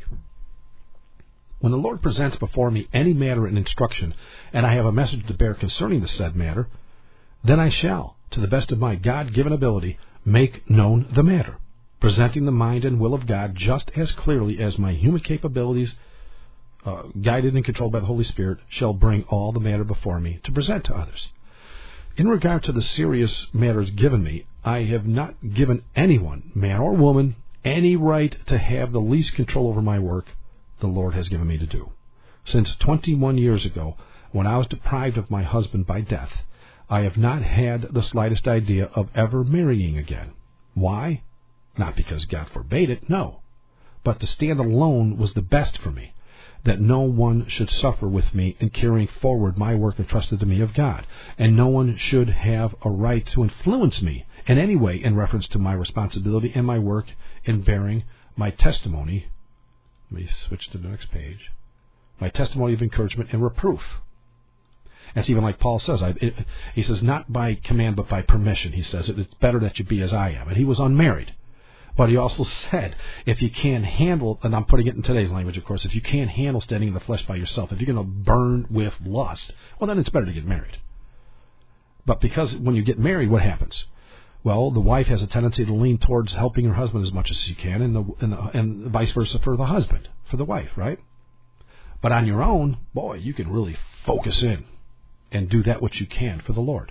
When the Lord presents before me any matter in instruction, and I have a message to bear concerning the said matter, then I shall, to the best of my God-given ability, make known the matter, presenting the mind and will of God just as clearly as my human capabilities, guided and controlled by the Holy Spirit, shall bring all the matter before me to present to others. In regard to the serious matters given me, I have not given anyone, man or woman, any right to have the least control over my work the Lord has given me to do. Since 21 years ago, when I was deprived of my husband by death, I have not had the slightest idea of ever marrying again. Why? Not because God forbade it, no. But to stand alone was the best for me, that no one should suffer with me in carrying forward my work entrusted to me of God, and no one should have a right to influence me in any way in reference to my responsibility and my work in bearing my testimony. Let me switch to the next page. My testimony of encouragement and reproof. That's even like Paul says. He says, not by command, but by permission. He says, it's better that you be as I am. And he was unmarried. But he also said, if you can't handle, and I'm putting it in today's language, of course, if you can't handle standing in the flesh by yourself, if you're going to burn with lust, well, then it's better to get married. But because when you get married, what happens? Well, the wife has a tendency to lean towards helping her husband as much as she can, and vice versa for the husband, for the wife, right? But on your own, boy, you can really focus in and do that which you can for the Lord.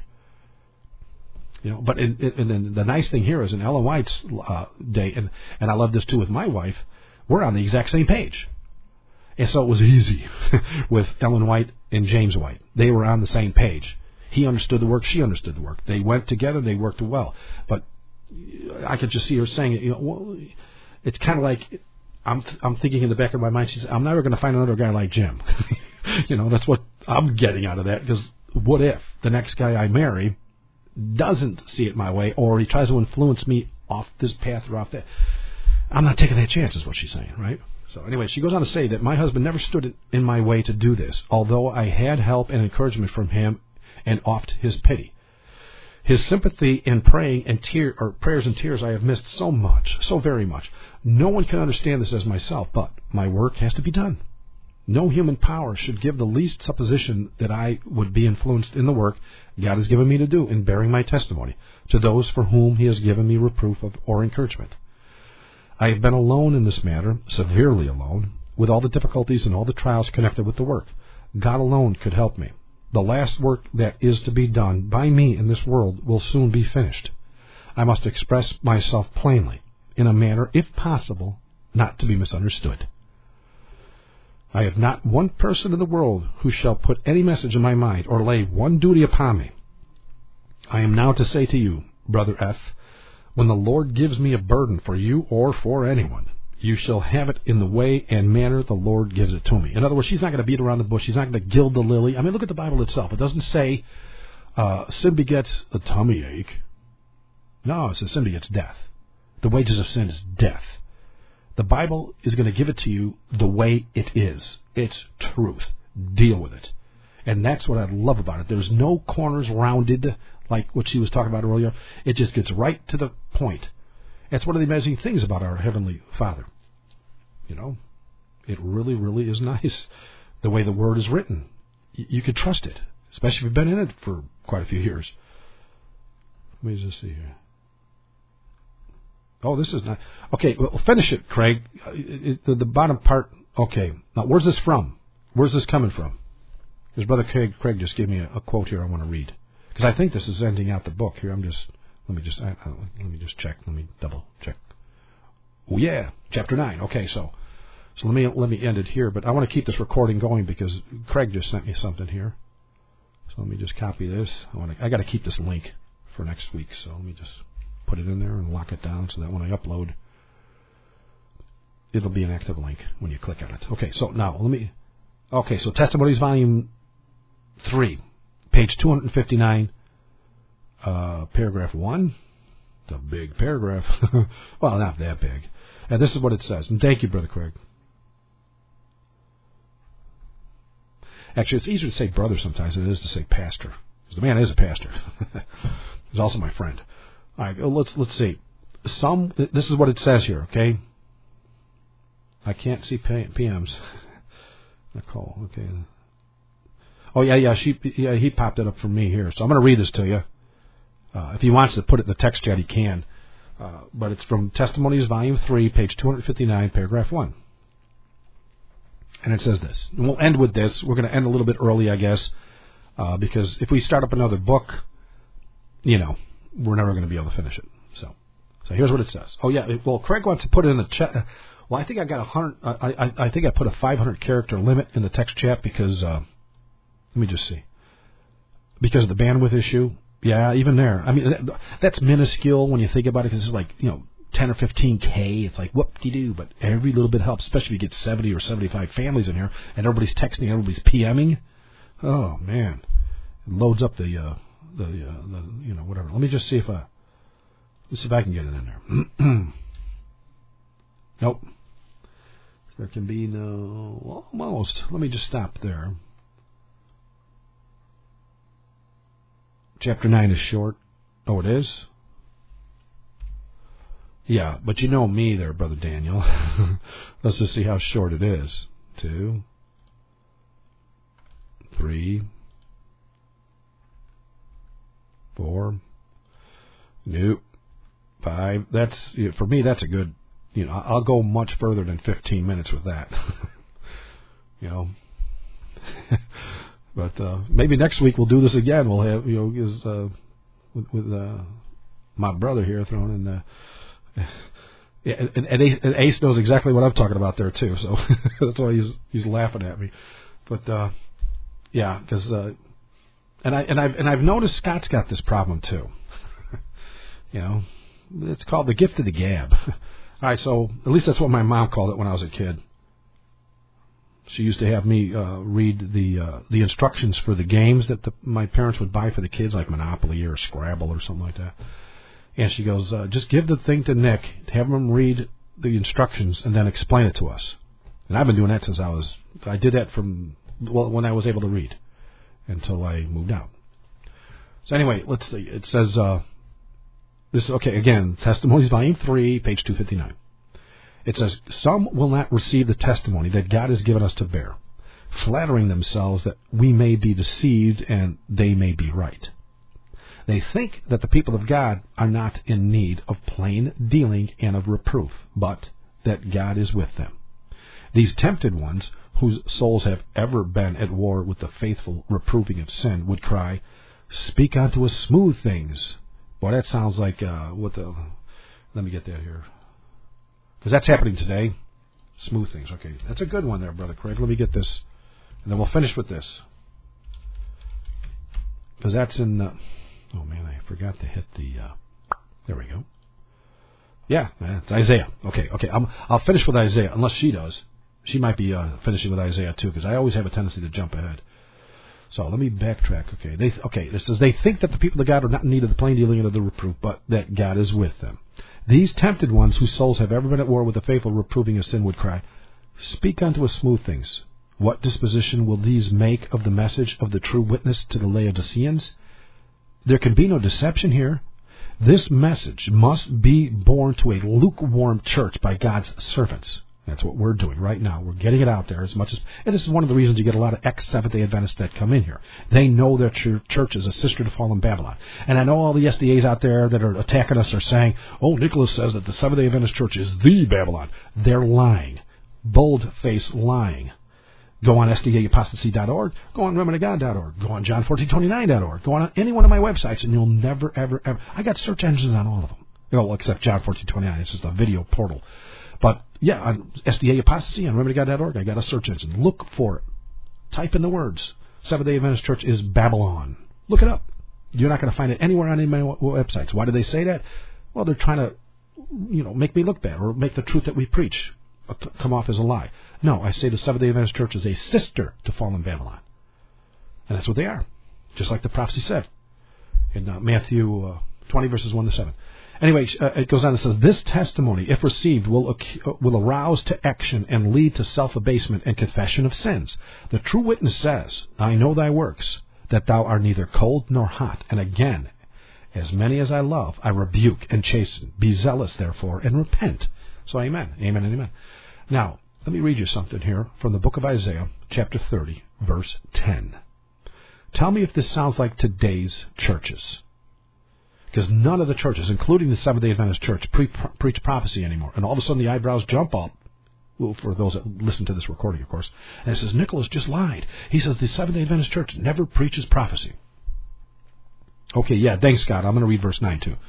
But and the nice thing here is in Ellen White's day, and I love this too with my wife, we're on the exact same page. And so it was easy with Ellen White and James White. They were on the same page. He understood the work, she understood the work. They went together, they worked well. But I could just see her saying, well, it's kind of like, I'm thinking in the back of my mind, she said, I'm never going to find another guy like Jim. That's what I'm getting out of that, because what if the next guy I marry doesn't see it my way, or he tries to influence me off this path or off that? I'm not taking that chance, is what she's saying, right? So anyway, she goes on to say that my husband never stood in my way to do this, although I had help and encouragement from him and oft his pity. His sympathy in praying and prayers and tears I have missed so much, so very much. No one can understand this as myself, but my work has to be done. No human power should give the least supposition that I would be influenced in the work God has given me to do in bearing my testimony to those for whom he has given me reproof or encouragement. I have been alone in this matter, severely alone, with all the difficulties and all the trials connected with the work. God alone could help me. The last work that is to be done by me in this world will soon be finished. I must express myself plainly, in a manner, if possible, not to be misunderstood. I have not one person in the world who shall put any message in my mind or lay one duty upon me. I am now to say to you, Brother F., when the Lord gives me a burden for you or for anyone, you shall have it in the way and manner the Lord gives it to me. In other words, she's not going to beat around the bush. She's not going to gild the lily. I mean, look at the Bible itself. It doesn't say sin begets a tummy ache. No, it says sin begets death. The wages of sin is death. The Bible is going to give it to you the way it is. It's truth. Deal with it. And that's what I love about it. There's no corners rounded like what she was talking about earlier. It just gets right to the point. That's one of the amazing things about our Heavenly Father. It really, really is nice the way the Word is written. You can trust it, especially if you've been in it for quite a few years. Let me just see here. Oh, this is not... Okay, well, finish it, Craig. The bottom part... Okay, now where's this from? Where's this coming from? Because Brother Craig just gave me a quote here I want to read. Because I think this is ending out the book here. Let me just check. Let me double check. Oh yeah, chapter 9. Okay, so let me end it here. But I want to keep this recording going because Craig just sent me something here. So let me just copy this. I got to keep this link for next week. So let me just put it in there and lock it down so that when I upload, it'll be an active link when you click on it. Okay, so now Okay, so Testimonies Volume 3, page 259. Paragraph 1, the big paragraph. Well, not that big. And this is what it says. And thank you, Brother Craig. Actually, it's easier to say brother sometimes than it is to say pastor. Because the man is a pastor. He's also my friend. All right, let's see. This is what it says here, okay? I can't see PMs. Nicole, okay. Oh, yeah, he popped it up for me here. So I'm going to read this to you. If he wants to put it in the text chat, he can. But it's from Testimonies, Volume 3, page 259, paragraph 1. And it says this. And we'll end with this. We're going to end a little bit early, I guess, because if we start up another book, we're never going to be able to finish it. So here's what it says. Oh, yeah. Well, Craig wants to put it in the chat. Well, I think I got 100. I think I put a 500 character limit in the text chat because, let me just see. Because of the bandwidth issue. Yeah, even there. I mean, that's minuscule when you think about it, because it's like, 10 or 15K. It's like, whoop-de-doo, but every little bit helps, especially if you get 70 or 75 families in here, and everybody's texting, everybody's PMing. Oh, man. It loads up the whatever. Let me just see if I can get it in there. Nope. There can be no... Almost. Let me just stop there. Chapter 9 is short. Oh, it is? Yeah, but you know me there, Brother Daniel. Let's just see how short it is. 2, 3, 4. Nope. 5. That's, for me, that's a good, I'll go much further than 15 minutes with that. But maybe next week we'll do this again. We'll have, with my brother here throwing in the... Yeah, and Ace knows exactly what I'm talking about there too, so that's why he's laughing at me. But yeah, because and I've noticed Scott's got this problem too. It's called the gift of the gab. All right, so at least that's what my mom called it when I was a kid. She used to have me read the instructions for the games that my parents would buy for the kids, like Monopoly or Scrabble or something like that. And she goes, just give the thing to Nick, have him read the instructions, and then explain it to us. And I've been doing that since I did that when I was able to read until I moved out. So anyway, let's see. It says, again, Testimonies, Volume 3, page 259. It says, some will not receive the testimony that God has given us to bear, flattering themselves that we may be deceived and they may be right. They think that the people of God are not in need of plain dealing and of reproof, but that God is with them. These tempted ones, whose souls have ever been at war with the faithful reproving of sin, would cry, speak unto us smooth things. Boy, that sounds like let me get that here. Because that's happening today. Smooth things. Okay, that's a good one there, Brother Craig. Let me get this, and then we'll finish with this. Because that's in... oh, man, I forgot to hit the... there we go. Yeah, it's Isaiah. Okay. I'll finish with Isaiah, unless she does. She might be finishing with Isaiah, too, because I always have a tendency to jump ahead. So let me backtrack. This says, they think that the people of God are not in need of the plain dealing and of the reproof, but that God is with them. These tempted ones, whose souls have ever been at war with the faithful reproving of sin, would cry, speak unto us smooth things. What disposition will these make of the message of the true witness to the Laodiceans? There can be no deception here. This message must be borne to a lukewarm church by God's servants. That's what we're doing right now. We're getting it out there as much as... And this is one of the reasons you get a lot of ex-Seventh-day Adventists that come in here. They know their church is a sister to fallen Babylon. And I know all the SDAs out there that are attacking us are saying, oh, Nicholas says that the Seventh-day Adventist church is the Babylon. They're lying. Bold-faced lying. Go on SDAapostasy.org. Go on RemnantOfGod.org. Go on John1429.org. Go on any one of my websites, and you'll never, ever... I got search engines on all of them. Well, except John1429. It's just a video portal. But, yeah, on SDA Apostasy, on RemnantOfGod.org, I got a search engine. Look for it. Type in the words. Seventh-day Adventist Church is Babylon. Look it up. You're not going to find it anywhere on any of my websites. Why do they say that? Well, they're trying to, make me look bad or make the truth that we preach come off as a lie. No, I say the Seventh-day Adventist Church is a sister to fallen Babylon. And that's what they are. Just like the prophecy said in Matthew 20, verses 1 to 7. Anyway, it goes on and says, this testimony, if received, will arouse to action and lead to self-abasement and confession of sins. The true witness says, I know thy works, that thou art neither cold nor hot. And again, as many as I love, I rebuke and chasten. Be zealous, therefore, and repent. So amen. Amen and amen. Now, let me read you something here from the book of Isaiah, chapter 30, verse 10. Tell me if this sounds like today's churches. Because none of the churches, including the Seventh-day Adventist Church, preach prophecy anymore. And all of a sudden the eyebrows jump up, well, for those that listen to this recording, of course. And it says, Nicholas just lied. He says the Seventh-day Adventist Church never preaches prophecy. Okay, yeah, thanks, Scott. I'm going to read verse 9, too.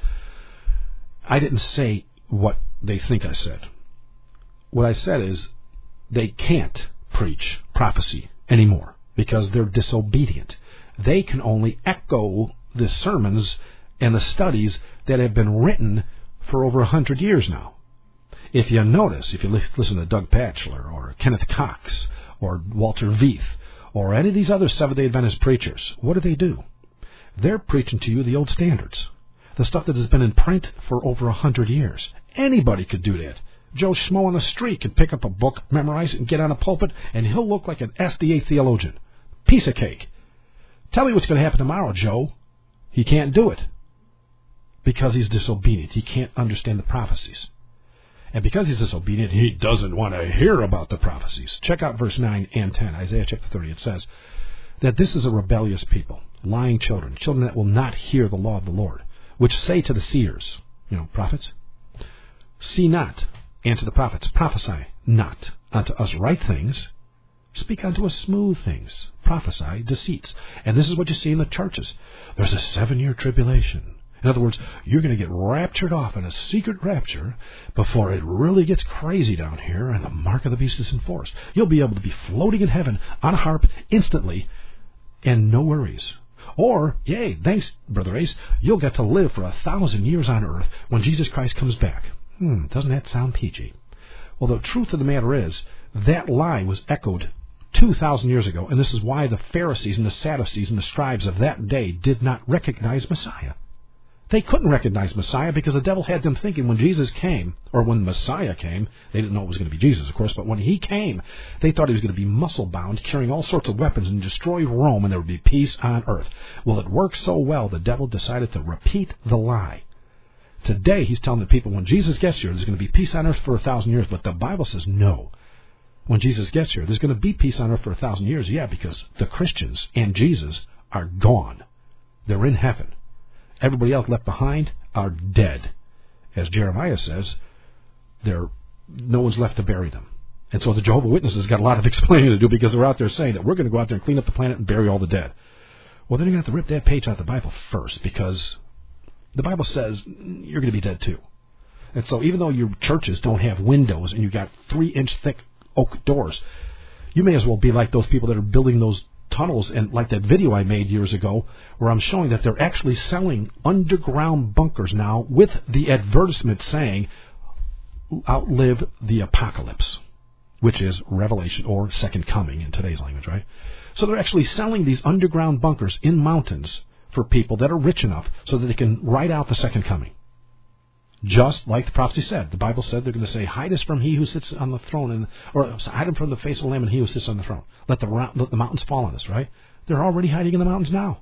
I didn't say what they think I said. What I said is they can't preach prophecy anymore because they're disobedient. They can only echo the sermons and the studies that have been written for over 100 years now. If you notice, if you listen to Doug Batchelor or Kenneth Cox or Walter Veith or any of these other Seventh-day Adventist preachers, what do? They're preaching to you the old standards, the stuff that has been in print for over 100 years. Anybody could do that. Joe Schmo on the street can pick up a book, memorize it, and get on a pulpit, and he'll look like an SDA theologian. Piece of cake. Tell me what's going to happen tomorrow, Joe. He can't do it. because he's disobedient. He can't understand the prophecies. And because he's disobedient, he doesn't want to hear about the prophecies. Check out verse 9 and 10, Isaiah chapter 30. It says that this is a rebellious people, lying children, children that will not hear the law of the Lord, which say to the seers, prophets, see not, and to the prophets, prophesy not unto us right things, speak unto us smooth things, prophesy deceits. And this is what you see in the churches. There's a 7-year tribulation. In other words, you're going to get raptured off in a secret rapture before it really gets crazy down here and the mark of the beast is enforced. You'll be able to be floating in heaven on a harp instantly and no worries. Or, yay, thanks, Brother Ace, you'll get to live for 1,000 years on earth when Jesus Christ comes back. Doesn't that sound peachy? Well, the truth of the matter is, that lie was echoed 2,000 years ago, and this is why the Pharisees and the Sadducees and the scribes of that day did not recognize Messiah. They couldn't recognize Messiah because the devil had them thinking when Jesus came, or when Messiah came, they didn't know it was going to be Jesus, of course, but when he came, they thought he was going to be muscle-bound, carrying all sorts of weapons and destroy Rome, and there would be peace on earth. Well, it worked so well, the devil decided to repeat the lie. Today, he's telling the people, when Jesus gets here, there's going to be peace on earth for 1,000 years, but the Bible says no. When Jesus gets here, there's going to be peace on earth for 1,000 years, because the Christians and Jesus are gone. They're in heaven. Everybody else left behind are dead. As Jeremiah says, no one's left to bury them. And so the Jehovah's Witnesses got a lot of explaining to do because they're out there saying that we're going to go out there and clean up the planet and bury all the dead. Well, then you're going to have to rip that page out of the Bible first, because the Bible says you're going to be dead too. And so even though your churches don't have windows and you've got 3-inch thick oak doors, you may as well be like those people that are building those tunnels, and like that video I made years ago where I'm showing that they're actually selling underground bunkers now with the advertisement saying outlive the apocalypse, which is Revelation or Second Coming in today's language, right? So they're actually selling these underground bunkers in mountains for people that are rich enough so that they can ride out the Second Coming. Just like the prophecy said. The Bible said they're going to say, hide us from he who sits on the throne, or hide him from the face of the Lamb and he who sits on the throne. Let the mountains fall on us, right? They're already hiding in the mountains now.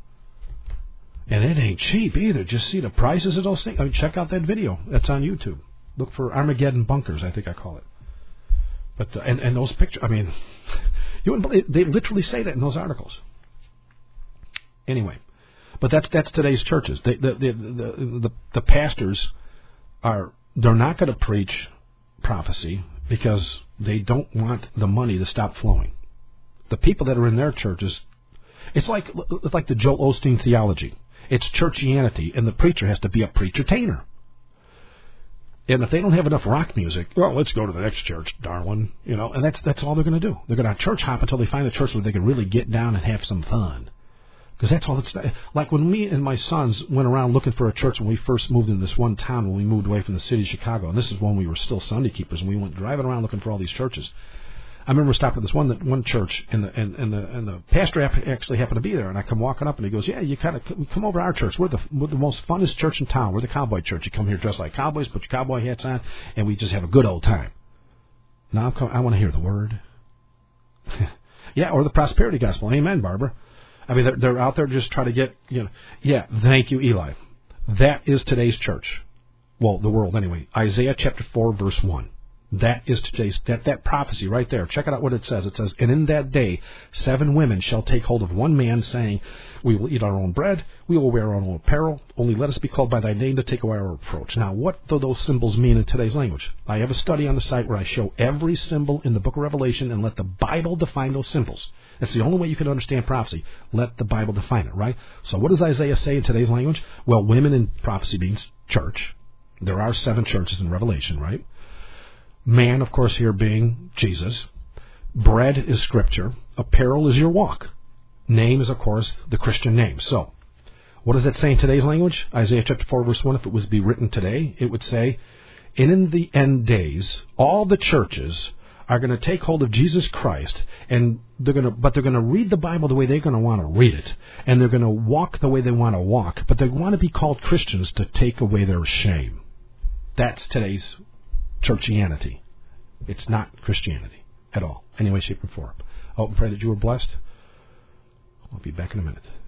And it ain't cheap either. Just see the prices of those things. I mean, check out that video. That's on YouTube. Look for Armageddon bunkers, I think I call it. But and those pictures, I mean, you wouldn't believe, they literally say that in those articles. Anyway, but that's today's churches. The pastors they're not going to preach prophecy because they don't want the money to stop flowing. The people that are in their churches, it's like the Joel Osteen theology. It's churchianity, and the preacher has to be a preacher-tainer. And if they don't have enough rock music, well, let's go to the next church, Darwin. And that's all they're going to do. They're going to church hop until they find a church where they can really get down and have some fun. Because that's all it's like when me and my sons went around looking for a church when we first moved into this one town when we moved away from the city of Chicago. And this is when we were still Sunday keepers, and we went driving around looking for all these churches. I remember stopping at this one church, and the pastor actually happened to be there. And I come walking up, and he goes, "Yeah, you kind of come over to our church. We're the most funnest church in town. We're the cowboy church. You come here dressed like cowboys, put your cowboy hats on, and we just have a good old time." Now I want to hear the word. Yeah, or the prosperity gospel. Amen, Barbara. I mean, they're out there just trying to get, Yeah, thank you, Eli. That is today's church. Well, the world anyway. Isaiah chapter 4, verse 1. That is today's, that prophecy right there. Check out what it says. It says, "And in that day 7 women shall take hold of one man, saying, we will eat our own bread, we will wear our own apparel, only let us be called by thy name to take away our reproach." Now, what do those symbols mean in today's language? I have a study on the site where I show every symbol in the book of Revelation and let the Bible define those symbols. That's the only way you can understand prophecy. Let the Bible define it, right? So what does Isaiah say in today's language? Well, women in prophecy means church. There are 7 churches in Revelation, right? Man, of course, here being Jesus. Bread is Scripture. Apparel is your walk. Name is, of course, the Christian name. So, what does that say in today's language? Isaiah chapter 4, verse 1, if it was to be written today, it would say, "And in the end days, all the churches are going to take hold of Jesus Christ, and they're going to read the Bible the way they're going to want to read it, and they're going to walk the way they want to walk, but they want to be called Christians to take away their shame." That's today's churchianity. It's not Christianity at all, any way, shape, or form. I hope and pray that you were blessed. I'll be back in a minute.